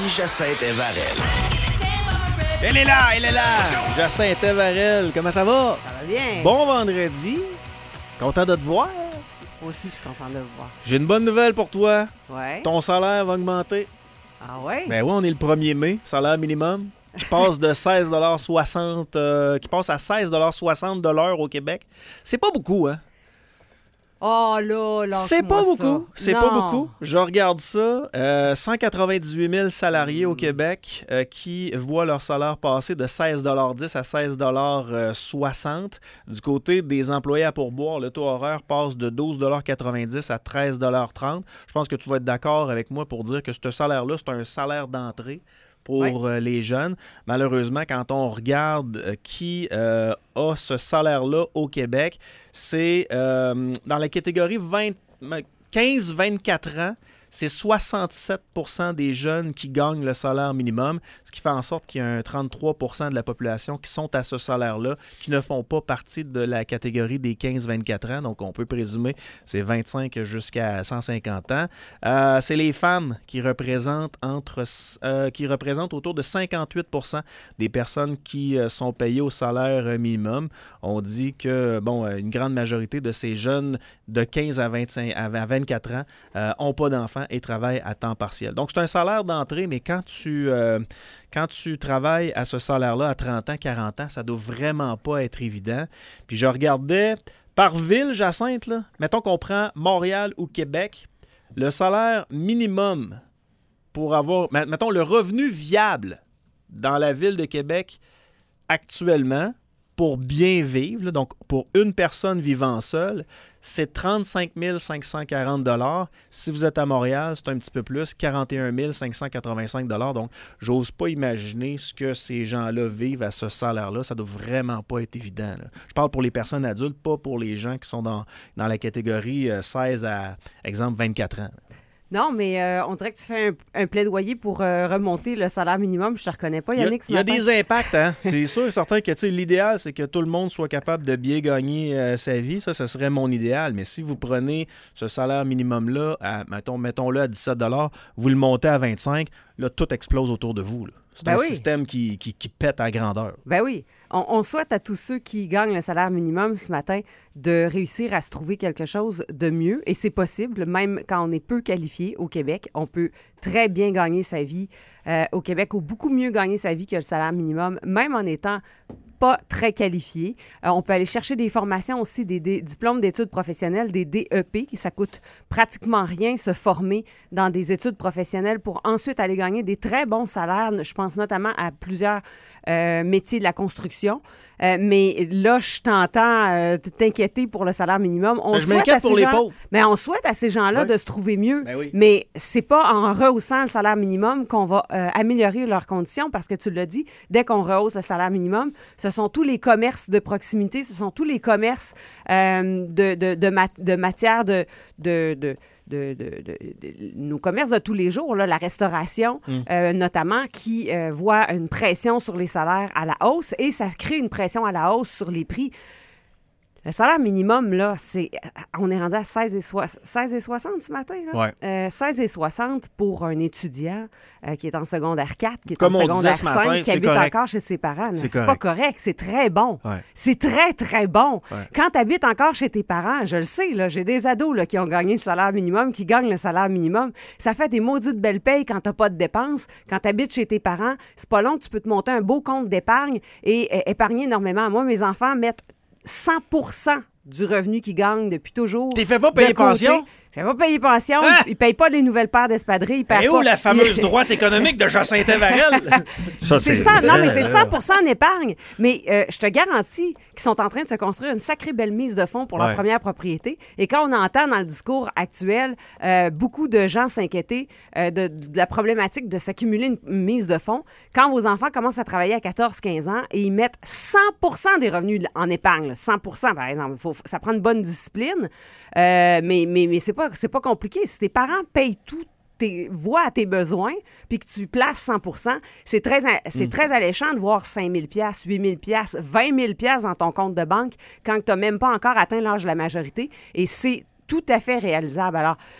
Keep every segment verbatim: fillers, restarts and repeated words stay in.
Voici Jacinthe Evarel. Elle est là, elle est là! Jacinthe Evarel, comment ça va? Ça va bien. Bon vendredi. Content de te voir. Moi aussi, je suis content de le voir. J'ai une bonne nouvelle pour toi. Ouais. Ton salaire va augmenter. Ah ouais? Ben oui, on est le premier mai, salaire minimum. Qui passe de seize soixante euh, qui passe à seize soixante de l'heure au Québec. C'est pas beaucoup, hein? Oh là, là. C'est pas beaucoup. C'est pas Non. beaucoup. Je regarde ça. Euh, cent quatre-vingt-dix-huit mille salariés au Québec euh, qui voient leur salaire passer de seize dix à seize soixante. Du côté des employés à pourboire, le taux horaire passe de douze quatre-vingt-dix à treize trente. Je pense que tu vas être d'accord avec moi pour dire que ce salaire-là, c'est un salaire d'entrée pour Oui. euh, les jeunes. Malheureusement, quand on regarde euh, qui euh, a ce salaire-là au Québec, c'est euh, dans la catégorie quinze vingt-quatre ans, c'est soixante-sept pour cent des jeunes qui gagnent le salaire minimum, ce qui fait en sorte qu'il y a un trente-trois pour cent de la population qui sont à ce salaire-là, qui ne font pas partie de la catégorie des quinze vingt-quatre ans. Donc, on peut présumer c'est vingt-cinq jusqu'à cent cinquante ans. Euh, c'est les femmes qui représentent entre euh, qui représentent autour de cinquante-huit pour cent des personnes qui euh, sont payées au salaire minimum. On dit que, bon, une grande majorité de ces jeunes de quinze à vingt-cinq à vingt-quatre ans n'ont euh, pas d'enfants et travaillent à temps partiel. Donc, c'est un salaire d'entrée, mais quand tu, euh, quand tu travailles à ce salaire-là à trente ans, quarante ans, ça doit vraiment pas être évident. Puis je regardais par ville, Jacinthe, là, mettons qu'on prend Montréal ou Québec, le salaire minimum pour avoir, mettons, le revenu viable dans la ville de Québec actuellement, pour bien vivre, là, donc pour une personne vivant seule, c'est trente-cinq mille cinq cent quarante dollars. Si vous êtes à Montréal, c'est un petit peu plus, quarante et un mille cinq cent quatre-vingt-cinq dollars. Donc, j'ose pas imaginer ce que ces gens-là vivent à ce salaire-là. Ça doit vraiment pas être évident, là. Je parle pour les personnes adultes, pas pour les gens qui sont dans, dans la catégorie euh, seize à, exemple, vingt-quatre ans. Non, mais euh, on dirait que tu fais un, un plaidoyer pour euh, remonter le salaire minimum. Je te reconnais pas, Il y a, Yannick, ce il y a matin. des impacts, hein? C'est sûr et certain que tu sais, l'idéal, c'est que tout le monde soit capable de bien gagner euh, sa vie. Ça, ce serait mon idéal. Mais si vous prenez ce salaire minimum-là, à, mettons, mettons-le à dix-sept dollars, vous le montez à vingt-cinq, là, tout explose autour de vous, là. C'est Ben un oui. système qui, qui, qui pète à grandeur. Ben oui. On, on souhaite à tous ceux qui gagnent le salaire minimum ce matin de réussir à se trouver quelque chose de mieux. Et c'est possible, même quand on est peu qualifié au Québec. On peut très bien gagner sa vie euh, au Québec ou beaucoup mieux gagner sa vie que le salaire minimum, même en étant pas très qualifié. Euh, on peut aller chercher des formations aussi, des, des diplômes d'études professionnelles, des D E P, qui ça coûte pratiquement rien se former dans des études professionnelles pour ensuite aller gagner des très bons salaires. Je pense notamment à plusieurs euh, métiers de la construction. Euh, mais là, je t'entends euh, t'inquiéter pour le salaire minimum. On Ben, je souhaite m'inquiète à ces pour les gens- pauvres. Mais on souhaite à ces gens-là Ouais. de se trouver mieux. Ben oui. Mais c'est pas en rehaussant le salaire minimum qu'on va euh, améliorer leurs conditions, parce que tu l'as dit, dès qu'on rehausse le salaire minimum, ce sont tous les commerces de proximité, ce sont tous les commerces euh, de, de, de, mat- de matière de... de, de De, de, de, de- nos commerces de tous les jours, là, la restauration Mm. euh, notamment, qui euh, voit une pression sur les salaires à la hausse et ça crée une pression à la hausse sur les prix. Le salaire minimum, là, c'est, on est rendu à seize et soixante ce matin. Là. Ouais. Euh, seize et soixante pour un étudiant euh, qui est en secondaire quatre, qui est Comme en on secondaire disait ce matin, cinq, qui c'est habite correct. encore chez ses parents. là. C'est C'est pas correct. correct, c'est très bon. Ouais. C'est très, très bon. Ouais. Quand tu habites encore chez tes parents, je le sais, là, j'ai des ados là, qui ont gagné le salaire minimum, qui gagnent le salaire minimum. Ça fait des maudites belles payes quand tu n'as pas de dépenses. Quand tu habites chez tes parents, c'est pas long, tu peux te monter un beau compte d'épargne et euh, épargner énormément. Moi, mes enfants mettent cent pour cent du revenu qu'ils gagnent depuis toujours. T'es fait pas de payer côté. pension? Je ne vais pas payer pension. Hein? Ils ne payent pas les nouvelles paires d'espadrilles. Ils payent Et où pas- la fameuse droite économique de Jacinthe Evarel? Ça, C'est ça, non, mais c'est cent pour cent en épargne. Mais euh, je te garantis qu'ils sont en train de se construire une sacrée belle mise de fonds pour leur Ouais. première propriété. Et quand on entend dans le discours actuel euh, beaucoup de gens s'inquiéter euh, de, de la problématique de s'accumuler une mise de fonds, quand vos enfants commencent à travailler à quatorze quinze ans et ils mettent cent pour cent des revenus en épargne, là, cent pour cent par exemple, faut, ça prend une bonne discipline, euh, mais, mais, mais c'est pas, c'est pas compliqué. Si tes parents payent tout, tes, voient à tes besoins, puis que tu places cent pour cent, c'est très, c'est Mm. très alléchant de voir cinq mille dollars, huit mille dollars, vingt mille dollars dans ton compte de banque quand tu n'as même pas encore atteint l'âge de la majorité. Et c'est tout à fait réalisable. Alors,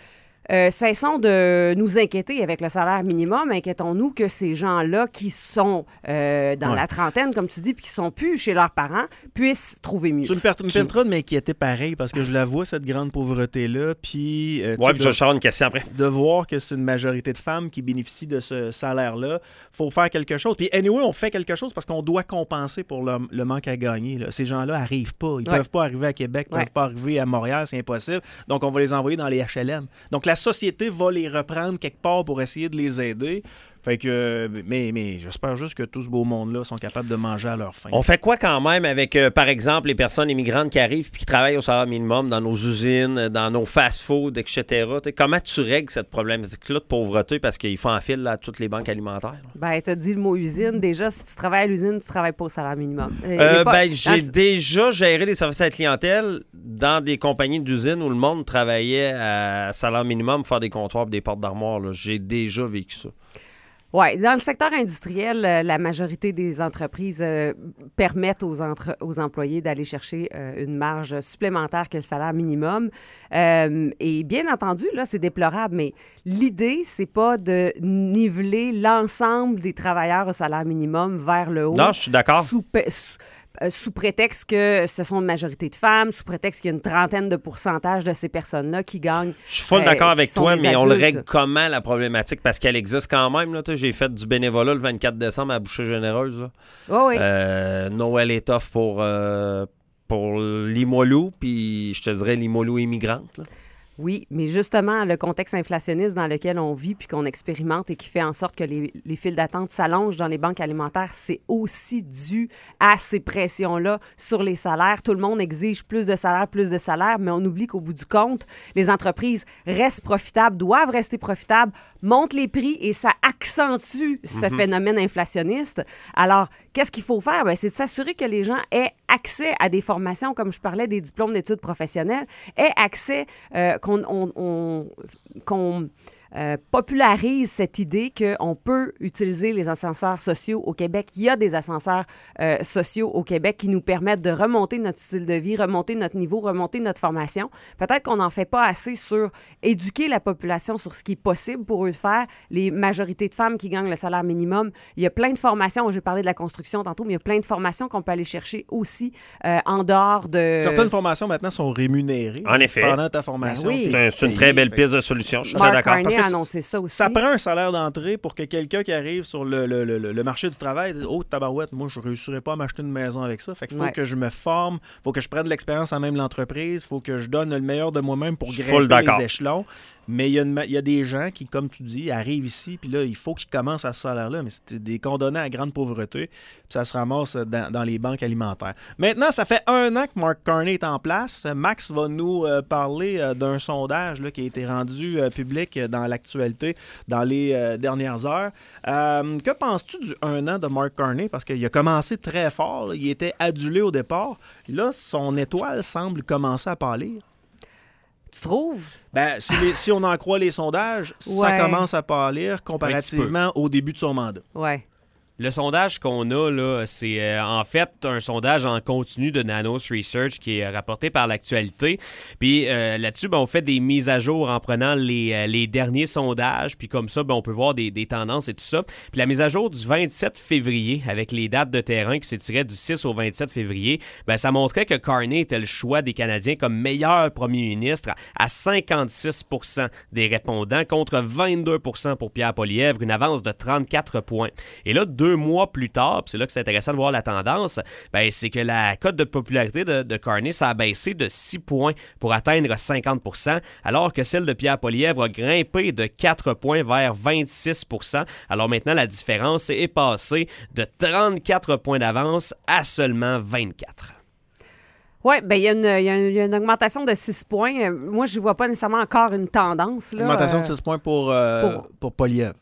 Euh, cessons de nous inquiéter avec le salaire minimum. Inquiétons-nous que ces gens-là qui sont euh, dans Ouais. la trentaine, comme tu dis, puis qui sont plus chez leurs parents, puissent trouver mieux. Tu me per- me permettras de m'inquiéter pareil parce que je la vois, cette grande pauvreté-là. Puis, euh, tu Ouais, sais, puis je vais te faire une question après. de voir que c'est une majorité de femmes qui bénéficient de ce salaire-là. Il faut faire quelque chose. Puis, anyway, on fait quelque chose parce qu'on doit compenser pour le, le manque à gagner. Là. Ces gens-là n'arrivent pas. Ils ne Ouais. peuvent pas arriver à Québec, ils ne Ouais. peuvent pas arriver à Montréal, c'est impossible. Donc, on va les envoyer dans les H L M. Donc, la société va les reprendre quelque part pour essayer de les aider. Fait que, mais, mais j'espère juste que tout ce beau monde-là sont capables de manger à leur faim. On fait quoi quand même avec, euh, par exemple, les personnes immigrantes qui arrivent et qui travaillent au salaire minimum dans nos usines, dans nos fast-foods, et cetera. T'sais, comment tu règles cette problématique-là de pauvreté parce qu'ils font en file là, à toutes les banques alimentaires? Ben, tu as dit le mot usine. Déjà, si tu travailles à l'usine, tu travailles pas au salaire minimum. Euh, il y Euh, a pas- ben, dans j'ai le- déjà géré les services à la clientèle dans des compagnies d'usines où le monde travaillait à salaire minimum pour faire des comptoirs et des portes d'armoire. là. J'ai déjà vécu ça. Oui, dans le secteur industriel, euh, la majorité des entreprises euh, permettent aux, entre- aux employés d'aller chercher euh, une marge supplémentaire que le salaire minimum. Euh, et bien entendu, là, c'est déplorable, mais l'idée, c'est pas de niveler l'ensemble des travailleurs au salaire minimum vers le haut. Non, je suis d'accord. Sous, pe- sous- euh, sous prétexte que ce sont une majorité de femmes, sous prétexte qu'il y a une trentaine de pourcentage de ces personnes-là qui gagnent. Je suis full euh, d'accord qui avec sont toi, des mais on le adultes. règle comment la problématique? Parce qu'elle existe quand même. Là, t'sais, j'ai fait du bénévolat le vingt-quatre décembre à Boucher Généreuse. Là. Oh oui. Euh, Noël est off pour, euh, pour Limoilou, puis je te dirais Limoilou immigrante. Là. Oui, mais justement, le contexte inflationniste dans lequel on vit puis qu'on expérimente et qui fait en sorte que les, les files d'attente s'allongent dans les banques alimentaires, c'est aussi dû à ces pressions-là sur les salaires. Tout le monde exige plus de salaire, plus de salaire, mais on oublie qu'au bout du compte, les entreprises restent profitables, doivent rester profitables, montent les prix et ça accentue ce Mm-hmm. phénomène inflationniste. Alors, qu'est-ce qu'il faut faire? Bien, c'est de s'assurer que les gens aient accès à des formations, comme je parlais, des diplômes d'études professionnelles, aient accès, euh, qu'on on- on- qu'on, euh, popularise cette idée qu'on peut utiliser les ascenseurs sociaux au Québec. Il y a des ascenseurs euh, sociaux au Québec qui nous permettent de remonter notre style de vie, remonter notre niveau, remonter notre formation. Peut-être qu'on n'en fait pas assez sur éduquer la population sur ce qui est possible pour eux de faire. Les majorités de femmes qui gagnent le salaire minimum, il y a plein de formations. J'ai parlé de la construction tantôt, mais il y a plein de formations qu'on peut aller chercher aussi euh, en dehors de... Certaines formations maintenant sont rémunérées. En effet. Pendant ta formation. Ben oui. t'es C'est un- c'est une payé. très belle Fait- piste de solution. Je suis très Mark d'accord. Carney Parce que a annoncé ça aussi. Ça prend un salaire d'entrée pour que quelqu'un qui arrive sur le, le- le- le marché du travail dise « Oh, tabarouette, moi, je ne réussirai pas à m'acheter une maison avec ça. » Fait qu'il faut Ouais. que je me forme, il faut que je prenne de l'expérience en même l'entreprise, il faut que je donne le meilleur de moi-même pour Je suis full grimper d'accord. les échelons. Mais il y, a une ma- il y a des gens qui, comme tu dis, arrivent ici, puis là, il faut qu'ils commencent à ce salaire-là. Mais c'est des condamnés à grande pauvreté, puis ça se ramasse dans, dans les banques alimentaires. Maintenant, ça fait un an que Mark Carney est en place. Max va nous euh, parler euh, d'un sondage là, qui a été rendu euh, public euh, dans l'actualité dans les euh, dernières heures. Euh, que penses-tu du un an de Mark Carney? Parce qu'il a commencé très fort, là. Il était adulé au départ. Là, son étoile semble commencer à pâlir. Tu trouves? Ben, si, les- si on en croit les sondages, ça Ouais. commence à pâlir comparativement au début de son mandat. Ouais. Le sondage qu'on a, là, c'est euh, en fait un sondage en continu de Nanos Research qui est rapporté par l'actualité. Puis euh, là-dessus, ben, on fait des mises à jour en prenant les, euh, les derniers sondages. Puis comme ça, ben, on peut voir des, des tendances et tout ça. Puis la mise à jour du vingt-sept février, avec les dates de terrain qui s'étiraient du six au vingt-sept février, ben, ça montrait que Carney était le choix des Canadiens comme meilleur premier ministre à cinquante-six pour cent des répondants contre vingt-deux pour cent pour Pierre Poilievre, une avance de trente-quatre points. Et là, deux mois plus tard, puis c'est là que c'est intéressant de voir la tendance, ben, c'est que la cote de popularité de, de Carney, ça a baissé de six points pour atteindre cinquante pour cent, alors que celle de Pierre Poilievre a grimpé de quatre points vers vingt-six pour cent. Alors maintenant, la différence est passée de trente-quatre points d'avance à seulement vingt-quatre. Oui, bien, il y, a une- il y a une- il y a une augmentation de six points. Euh, Moi, je ne vois pas nécessairement encore une tendance. Là, Augmentation de euh, six points pour, euh, pour- pour Poilievre.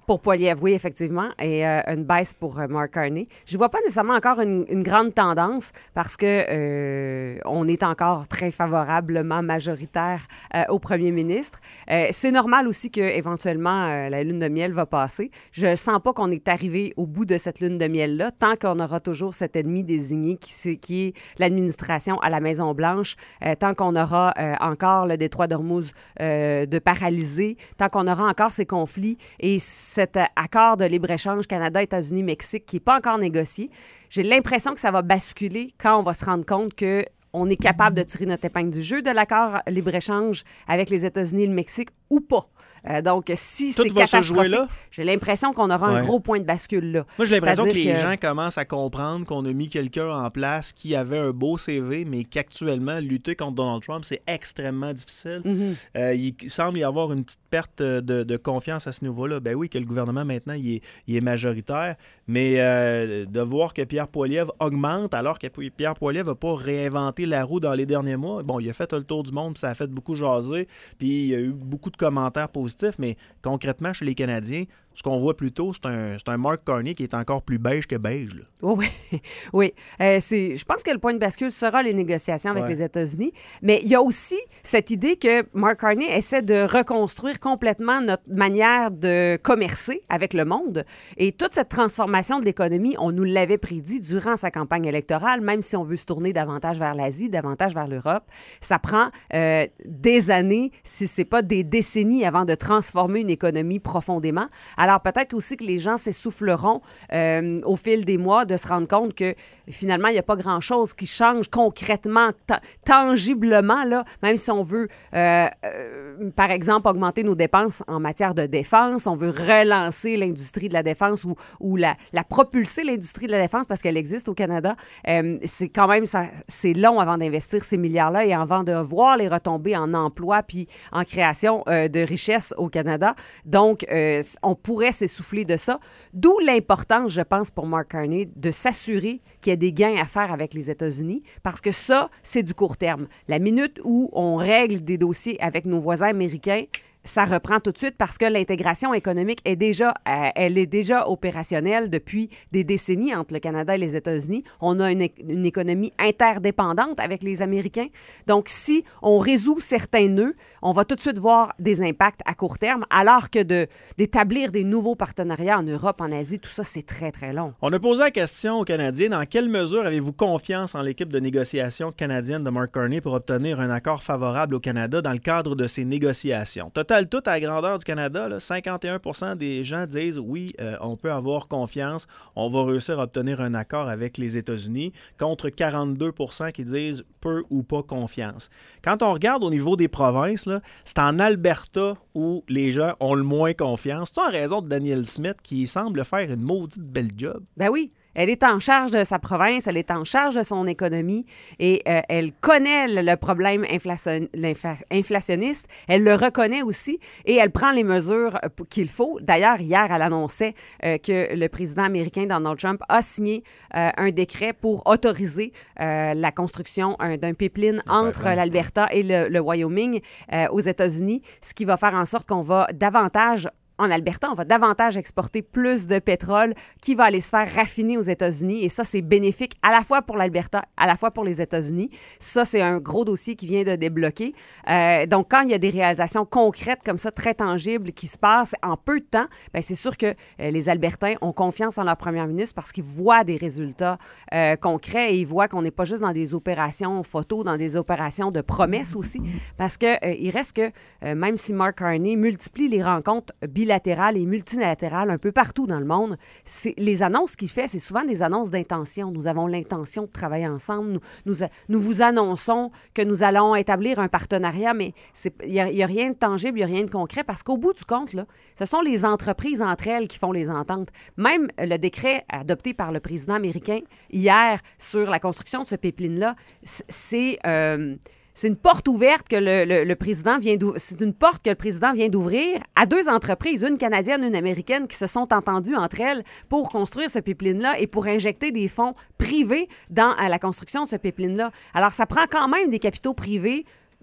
Pour Poilievre, oui, effectivement, et euh, une baisse pour euh, Mark Carney. Je ne vois pas nécessairement encore une, une grande tendance parce que euh, on est encore très favorablement majoritaire euh, au premier ministre. Euh, c'est normal aussi qu'éventuellement, euh, la lune de miel va passer. Je ne sens pas qu'on est arrivé au bout de cette lune de miel-là, tant qu'on aura toujours cet ennemi désigné qui, c'est, qui est l'administration à la Maison-Blanche, euh, tant qu'on aura euh, encore le détroit d'Ormuz euh, de paralysé, tant qu'on aura encore ces conflits et cet accord de libre-échange Canada-États-Unis-Mexique qui n'est pas encore négocié. J'ai l'impression que ça va basculer quand on va se rendre compte que on est capable de tirer notre épingle du jeu de l'accord libre-échange avec les États-Unis et le Mexique ou pas. Euh, donc, si Tout c'est va se jouer catastrophique, là? j'ai l'impression qu'on aura Ouais. un gros point de bascule là. Moi, j'ai l'impression que les C'est-à-dire gens commencent à comprendre qu'on a mis quelqu'un en place qui avait un beau C V, mais qu'actuellement, lutter contre Donald Trump, c'est extrêmement difficile. Mhm. Euh, il semble y avoir une petite perte de, de confiance à ce niveau-là. Ben oui, que le gouvernement, maintenant, il est, il est majoritaire, mais euh, de voir que Pierre Poilievre augmente alors que Pierre Poilievre n'a pas réinventé la roue dans les derniers mois. Bon, il a fait le tour du monde, puis ça a fait beaucoup jaser, puis il y a eu beaucoup de commentaires positifs, mais concrètement, chez les Canadiens, ce qu'on voit plutôt, c'est un, c'est un Mark Carney qui est encore plus beige que beige. Là. Oui, oui. Euh, c'est, je pense que le point de bascule sera les négociations avec Ouais. les États-Unis. Mais il y a aussi cette idée que Mark Carney essaie de reconstruire complètement notre manière de commercer avec le monde. Et toute cette transformation de l'économie, on nous l'avait prédit durant sa campagne électorale, même si on veut se tourner davantage vers l'Asie, davantage vers l'Europe. Ça prend euh, des années, si ce n'est pas des décennies, avant de transformer une économie profondément. Alors peut-être aussi que les gens s'essouffleront euh, au fil des mois de se rendre compte que finalement, il n'y a pas grand-chose qui change concrètement, ta- tangiblement, là, même si on veut, euh, euh, par exemple, augmenter nos dépenses en matière de défense, on veut relancer l'industrie de la défense ou, ou la, la propulser, l'industrie de la défense, parce qu'elle existe au Canada. Euh, c'est quand même, ça, c'est long avant d'investir ces milliards-là et avant de voir les retombées en emploi puis en création euh, de richesses au Canada. Donc, euh, on pourrait s'essouffler de ça. D'où l'importance, je pense, pour Mark Carney, de s'assurer qu'il y a des gains à faire avec les États-Unis, parce que ça, c'est du court terme. La minute où on règle des dossiers avec nos voisins américains, ça reprend tout de suite parce que l'intégration économique est déjà, euh, elle est déjà opérationnelle depuis des décennies entre le Canada et les États-Unis. On a une, une économie interdépendante avec les Américains. Donc, si on résout certains nœuds, on va tout de suite voir des impacts à court terme, alors que de, d'établir des nouveaux partenariats en Europe, en Asie, tout ça, c'est très, très long. On a posé la question aux Canadiens, dans quelle mesure avez-vous confiance en l'équipe de négociation canadienne de Mark Carney pour obtenir un accord favorable au Canada dans le cadre de ces négociations? Total, tout à la grandeur du Canada, là, cinquante et un pour cent des gens disent oui, euh, on peut avoir confiance, on va réussir à obtenir un accord avec les États-Unis, contre quarante-deux pour cent qui disent peu ou pas confiance. Quand on regarde au niveau des provinces, là, c'est en Alberta où les gens ont le moins confiance. C'est en raison de Danielle Smith qui semble faire une maudite belle job. Ben oui. Elle est en charge de sa province, elle est en charge de son économie et euh, elle connaît le, le problème inflation, inflationniste. Elle le reconnaît aussi et elle prend les mesures qu'il faut. D'ailleurs, hier, elle annonçait euh, que le président américain Donald Trump a signé euh, un décret pour autoriser euh, la construction un, d'un pipeline entre ouais. l'Alberta et le, le Wyoming euh, aux États-Unis, ce qui va faire en sorte qu'on va davantage en Alberta, on va davantage exporter plus de pétrole qui va aller se faire raffiner aux États-Unis. Et ça, c'est bénéfique à la fois pour l'Alberta, à la fois pour les États-Unis. Ça, c'est un gros dossier qui vient de débloquer. Euh, donc, quand il y a des réalisations concrètes comme ça, très tangibles, qui se passent en peu de temps, bien, c'est sûr que euh, les Albertains ont confiance en leur première ministre parce qu'ils voient des résultats euh, concrets et ils voient qu'on n'est pas juste dans des opérations photos, dans des opérations de promesses aussi. Parce qu'il euh, reste que, euh, même si Mark Carney multiplie les rencontres bilatérales, bilatérales et multilatérales un peu partout dans le monde, c'est, les annonces qu'il fait, c'est souvent des annonces d'intention. Nous avons l'intention de travailler ensemble. Nous, nous, nous vous annonçons que nous allons établir un partenariat, mais il n'y a, a rien de tangible, il n'y a rien de concret, parce qu'au bout du compte, là, ce sont les entreprises entre elles qui font les ententes. Même le décret adopté par le président américain hier sur la construction de ce pipeline-là, c'est... Euh, C'est une porte ouverte que le, le, le président vient d'ouvrir. C'est une porte que le président vient d'ouvrir à deux entreprises, une canadienne, une américaine, qui se sont entendues entre elles pour construire ce pipeline-là et pour injecter des fonds privés dans à la construction de ce pipeline-là. Alors, ça prend quand même des capitaux privés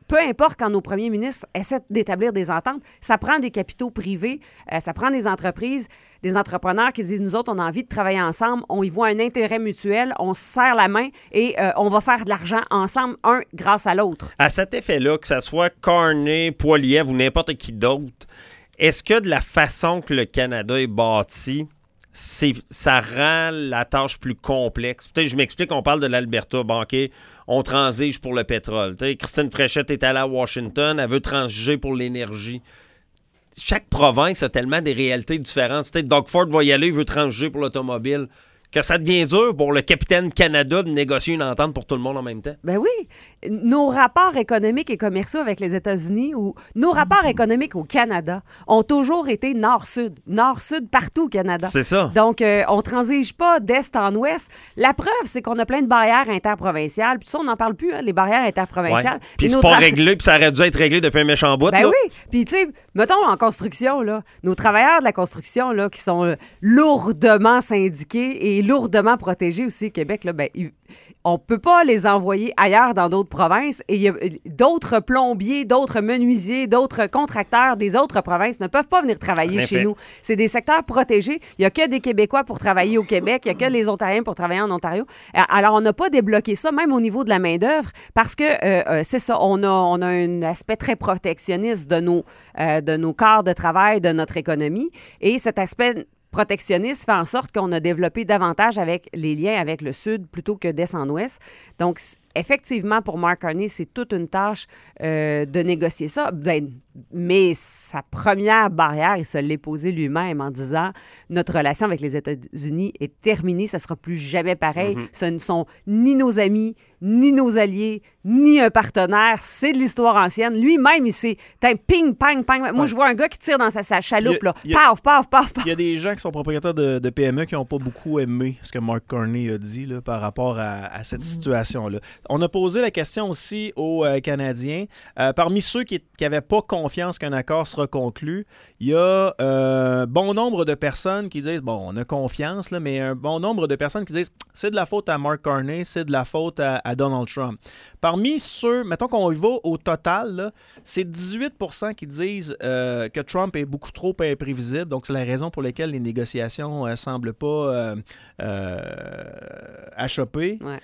peu importe quand nos premiers ministres essaient d'établir des ententes, ça prend des capitaux privés, euh, ça prend des entreprises, des entrepreneurs qui disent, nous autres, on a envie de travailler ensemble, on y voit un intérêt mutuel, on se serre la main et euh, on va faire de l'argent ensemble, un grâce à l'autre. À cet effet-là, que ce soit Carney, Poilievre ou n'importe qui d'autre, est-ce que de la façon que le Canada est bâti, c'est, ça rend la tâche plus complexe? Peut-être, je m'explique, on parle de l'Alberta, bon, OK, on transige pour le pétrole. T'sais, Christine Fréchette est allée à Washington, elle veut transiger pour l'énergie. Chaque province a tellement des réalités différentes. T'sais, Doug Ford va y aller, il veut transiger pour l'automobile. Que ça devient dur pour le capitaine Canada de négocier une entente pour tout le monde en même temps. Ben oui. Nos rapports économiques et commerciaux avec les États-Unis ou nos rapports économiques au Canada ont toujours été nord-sud. Nord-sud partout au Canada. C'est ça. Donc, euh, on transige pas d'est en ouest. La preuve, c'est qu'on a plein de barrières interprovinciales. Puis ça, on n'en parle plus, hein, les barrières interprovinciales. Ouais. Puis c'est pas tra- réglé, puis ça aurait dû être réglé depuis un méchant bout. Ben là. oui. Puis, tu sais, mettons en construction, là, nos travailleurs de la construction, là, qui sont euh, lourdement syndiqués et lourdement protégés aussi au Québec, là, ben, ils, on peut pas les envoyer ailleurs dans d'autres provinces et il y a d'autres plombiers, d'autres menuisiers, d'autres contracteurs des autres provinces ne peuvent pas venir travailler chez nous. C'est des secteurs protégés. Il y a que des Québécois pour travailler au Québec, il y a que les Ontariens pour travailler en Ontario. Alors, on n'a pas débloqué ça, même au niveau de la main-d'œuvre, parce que euh, c'est ça, on a, on a un aspect très protectionniste de nos, euh, de nos corps de travail, de notre économie. Et cet aspect protectionniste fait en sorte qu'on a développé davantage avec les liens avec le Sud plutôt que d'Est en Ouest. Donc, effectivement, pour Mark Carney, c'est toute une tâche euh, de négocier ça. Ben, mais sa première barrière, il se l'est posée lui-même en disant « Notre relation avec les États-Unis est terminée, ça ne sera plus jamais pareil. Mm-hmm. Ce ne sont ni nos amis, ni nos alliés, ni un partenaire. C'est de l'histoire ancienne. » Lui-même, il s'est... Ping, pang, pang. Moi, ouais. Je vois un gars qui tire dans sa, sa chaloupe. A, là. A, paf, paf, paf, paf. Il y a des gens qui sont propriétaires de, de P M E qui n'ont pas beaucoup aimé ce que Mark Carney a dit là, par rapport à, à cette situation-là. On a posé la question aussi aux euh, Canadiens. Euh, parmi ceux qui n'avaient pas confiance qu'un accord sera conclu, il y a un euh, bon nombre de personnes qui disent, bon, on a confiance, là, mais un bon nombre de personnes qui disent, c'est de la faute à Mark Carney, c'est de la faute à, à Donald Trump. Parmi ceux, mettons qu'on y va au total, là, c'est dix-huit pour cent qui disent euh, que Trump est beaucoup trop imprévisible, donc c'est la raison pour laquelle les négociations ne euh, semblent pas euh, euh, achoppées. Ouais.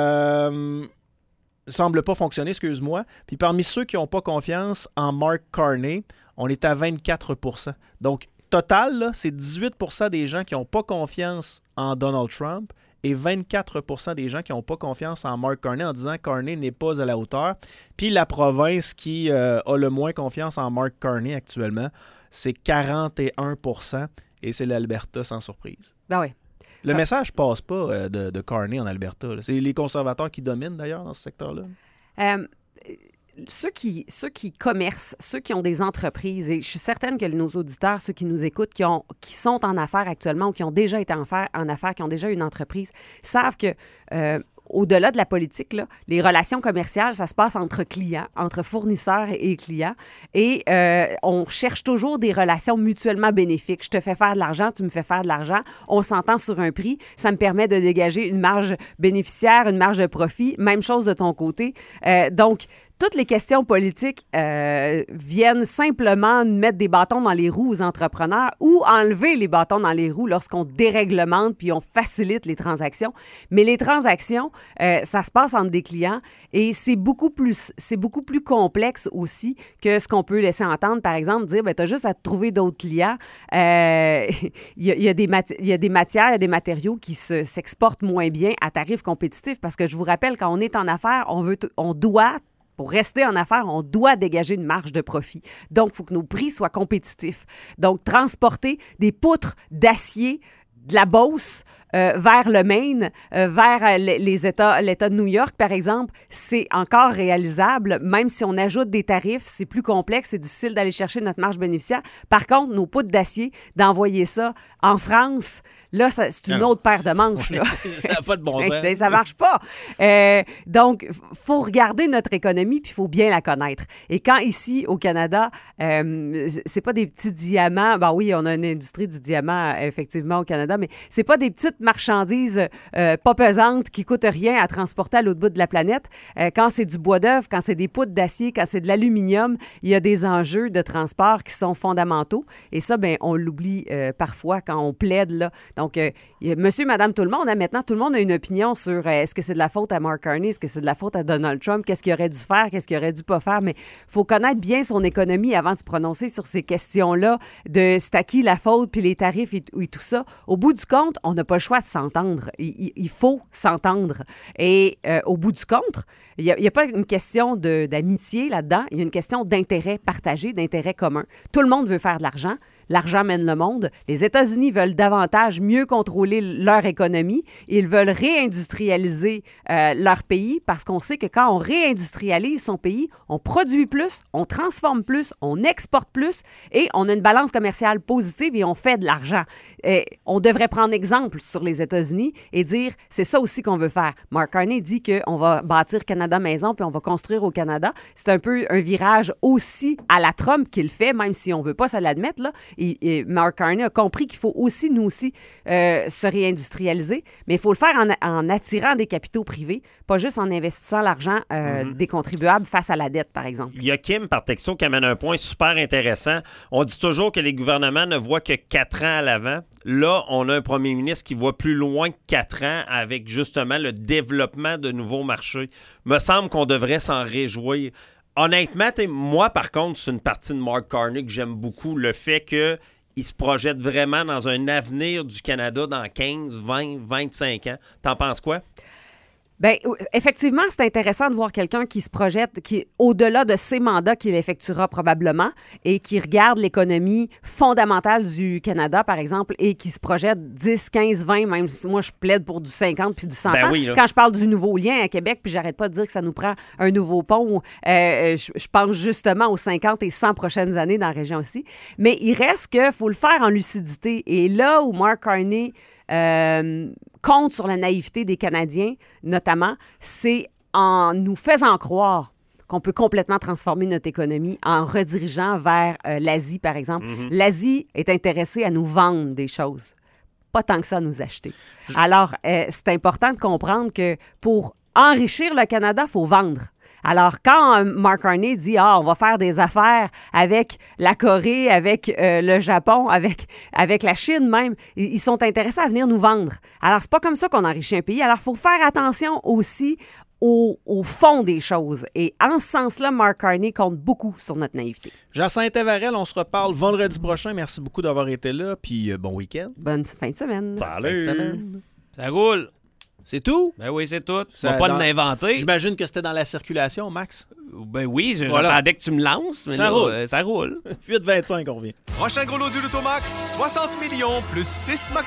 Euh, semble pas fonctionner, excuse-moi. Puis parmi ceux qui n'ont pas confiance en Mark Carney, on est à vingt-quatre pour cent. Donc, total, là, c'est dix-huit pour cent des gens qui n'ont pas confiance en Donald Trump et vingt-quatre pour cent des gens qui n'ont pas confiance en Mark Carney en disant que Carney n'est pas à la hauteur. Puis la province qui euh, a le moins confiance en Mark Carney actuellement, c'est quarante et un pour cent et c'est l'Alberta sans surprise. Ben oui. Le message passe pas euh, de, de Carney en Alberta. Là. C'est les conservateurs qui dominent d'ailleurs dans ce secteur-là. Euh, ceux, qui, ceux qui commercent, ceux qui ont des entreprises, et je suis certaine que nos auditeurs, ceux qui nous écoutent, qui, ont, qui sont en affaires actuellement ou qui ont déjà été en affaires, en affaires qui ont déjà une entreprise, savent que... Euh, au-delà de la politique, là, les relations commerciales, ça se passe entre clients, entre fournisseurs et clients. Et euh, on cherche toujours des relations mutuellement bénéfiques. Je te fais faire de l'argent, tu me fais faire de l'argent. On s'entend sur un prix. Ça me permet de dégager une marge bénéficiaire, une marge de profit. Même chose de ton côté. Euh, donc, toutes les questions politiques euh, viennent simplement mettre des bâtons dans les roues aux entrepreneurs ou enlever les bâtons dans les roues lorsqu'on déréglemente puis on facilite les transactions. Mais les transactions, euh, ça se passe entre des clients et c'est beaucoup plus, c'est beaucoup plus complexe aussi que ce qu'on peut laisser entendre. Par exemple, dire, ben, tu as juste à te trouver d'autres clients. Euh, il y a, il y a des mat- il y a des matières, il y a des matériaux qui se, s'exportent moins bien à tarifs compétitifs parce que je vous rappelle, quand on est en affaires, on, veut t- on doit... Pour rester en affaires, on doit dégager une marge de profit. Donc, il faut que nos prix soient compétitifs. Donc, transporter des poutres d'acier de la Beauce euh, vers le Maine, euh, vers euh, les États, l'État de New York, par exemple, c'est encore réalisable. Même si on ajoute des tarifs, c'est plus complexe, c'est difficile d'aller chercher notre marge bénéficiaire. Par contre, nos poutres d'acier, d'envoyer ça en France, là, ça, c'est une Non. autre paire de manches. Là. Ça n'a pas de bon sens. Ça marche pas. Euh, donc, il faut regarder notre économie puis il faut bien la connaître. Et quand ici, au Canada, euh, c'est pas des petits diamants. Ben oui, on a une industrie du diamant, effectivement, au Canada, mais c'est pas des petites marchandises euh, pas pesantes qui coûtent rien à transporter à l'autre bout de la planète. Euh, quand c'est du bois d'œuvre, quand c'est des poutres d'acier, quand c'est de l'aluminium, il y a des enjeux de transport qui sont fondamentaux. Et ça, ben, on l'oublie euh, parfois quand on plaide, là. Donc, euh, y a monsieur, madame, tout le monde, hein, maintenant, tout le monde a une opinion sur euh, est-ce que c'est de la faute à Mark Carney, est-ce que c'est de la faute à Donald Trump, qu'est-ce qu'il aurait dû faire, qu'est-ce qu'il aurait dû pas faire. Mais il faut connaître bien son économie avant de se prononcer sur ces questions-là, de c'est à qui la faute, puis les tarifs et, et tout ça. Au bout du compte, on n'a pas le choix de s'entendre. Il, il, il faut s'entendre. Et euh, au bout du compte, il n'y a, a pas une question de, d'amitié là-dedans, il y a une question d'intérêt partagé, d'intérêt commun. Tout le monde veut faire de l'argent. L'argent mène le monde. Les États-Unis veulent davantage mieux contrôler leur économie. Ils veulent réindustrialiser euh, leur pays parce qu'on sait que quand on réindustrialise son pays, on produit plus, on transforme plus, on exporte plus et on a une balance commerciale positive et on fait de l'argent. Et on devrait prendre exemple sur les États-Unis et dire c'est ça aussi qu'on veut faire. Mark Carney dit qu'on va bâtir Canada maison puis on va construire au Canada. C'est un peu un virage aussi à la Trump qu'il fait, même si on ne veut pas se l'admettre, là. Et, et Mark Carney a compris qu'il faut aussi, nous aussi, euh, se réindustrialiser, mais il faut le faire en, en attirant des capitaux privés, pas juste en investissant l'argent euh, mm-hmm. des contribuables face à la dette, par exemple. Il y a Kim par texto qui amène un point super intéressant. On dit toujours que les gouvernements ne voient que quatre ans à l'avant. Là, on a un premier ministre qui voit plus loin que quatre ans avec justement le développement de nouveaux marchés. Me semble qu'on devrait s'en réjouir. Honnêtement, moi, par contre, c'est une partie de Mark Carney que j'aime beaucoup. Le fait qu'il se projette vraiment dans un avenir du Canada dans quinze, vingt, vingt-cinq ans. T'en penses quoi? Bien, effectivement, c'est intéressant de voir quelqu'un qui se projette, qui au-delà de ses mandats qu'il effectuera probablement et qui regarde l'économie fondamentale du Canada, par exemple, et qui se projette dix, quinze, vingt, même si moi, je plaide pour du cinquante puis du cent ben ans. Oui, quand je parle du nouveau lien à Québec, puis j'arrête pas de dire que ça nous prend un nouveau pont, euh, je, je pense justement aux cinquante et cent prochaines années dans la région aussi. Mais il reste qu'il faut le faire en lucidité. Et là où Mark Carney Euh, compte sur la naïveté des Canadiens, notamment, c'est en nous faisant croire qu'on peut complètement transformer notre économie en redirigeant vers euh, l'Asie, par exemple. Mm-hmm. L'Asie est intéressée à nous vendre des choses, pas tant que ça à nous acheter. Alors, euh, c'est important de comprendre que pour enrichir le Canada, il faut vendre. Alors, quand Mark Carney dit « Ah, on va faire des affaires avec la Corée, avec euh, le Japon, avec, avec la Chine même », ils sont intéressés à venir nous vendre. Alors, c'est pas comme ça qu'on enrichit un pays. Alors, il faut faire attention aussi au, au fond des choses. Et en ce sens-là, Mark Carney compte beaucoup sur notre naïveté. Jacinthe Evarel, on se reparle vendredi prochain. Merci beaucoup d'avoir été là, puis euh, bon week-end. Bonne fin de semaine. Salut! Fin de semaine. Ça roule! C'est tout? Ben oui, c'est tout. Ça, on va pas dans... l'inventer. J'imagine que c'était dans la circulation, Max. Ben oui, voilà. J'attendais que tu me lances, mais ça, là, roule. Euh, ça roule. huit vingt-cinq, on revient. Prochain gros lot du Lotomax, soixante millions plus six